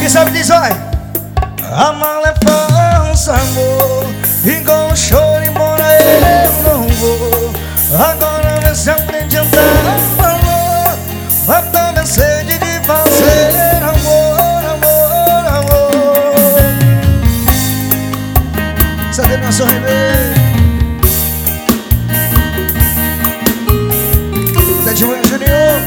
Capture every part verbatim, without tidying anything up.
Quem sabe diz, vai. Amar é falso amor, igual um choro, embora eu não vou. Agora vê se aprende a dar valor, mata minha sede de fazer amor, amor, amor. Sabe nosso remédio? Até de manhã, Juninho.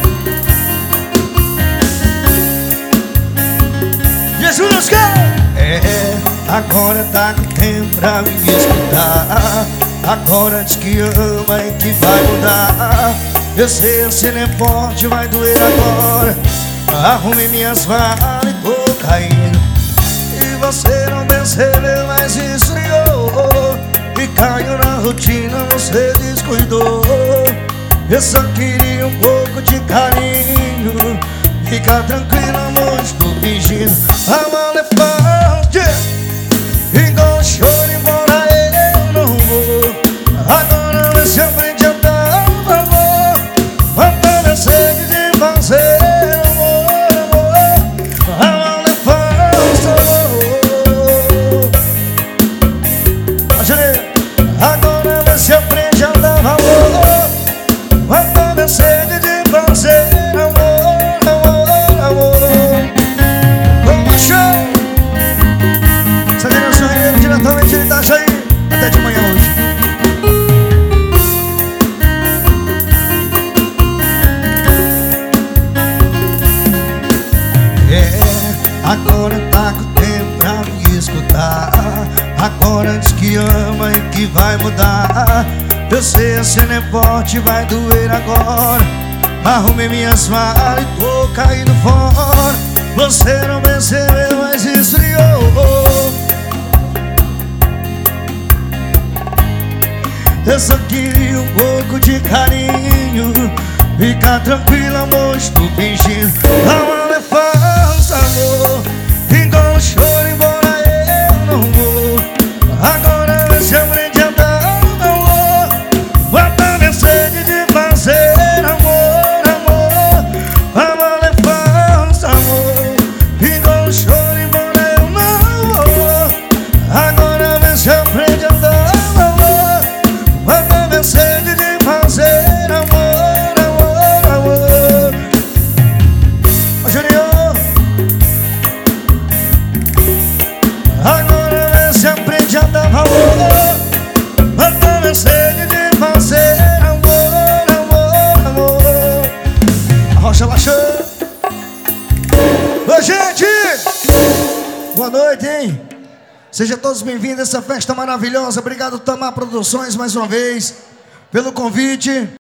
Jesus, é, agora tá com tempo pra me escutar. Agora diz que ama e que vai mudar. Eu sei, se não é forte, vai doer agora. Arrume minhas malas e tô caindo. E você não percebeu, mas esfriou. E caiu na rotina, você descuidou. Eu só queria um pouco de carinho. Fica tranquila, amor, estou fingindo. Amar é forte, igual um choro, embora eu não vou. Agora vê se aprende a dar valor, matando a sede de fazer amor, amor. Amar é forte, amor. Agora vê se aprende a dar valor, matando a sede de fazer amor. Diretamente ele tá aí até de manhã hoje. É, agora tá com tempo pra me escutar. Agora diz que ama e que vai mudar. Eu sei, a cena é forte, vai doer agora. Arrumei minhas malas e tô caindo fora. Você não percebeu, mas esfriou. Eu só queria um pouco de carinho. Fica tranquila, amor, estou fingindo. Amar é falso amor, igual um choro, embora eu não vou. Agora vê se aprende a dar valor, mata minha sede de fazer amor, amor. Amar é falso amor, igual um choro, embora eu não vou. Agora vê se aprende a dar sede de fazer amor, amor, amor. Ô, Juninho, agora vê se aprende a dar valor, mata minha sede de fazer amor, amor, amor. A rocha baixou. Ô, gente, boa noite, hein? Sejam todos bem-vindos a essa festa maravilhosa. Obrigado, Tamar Produções, mais uma vez, pelo convite.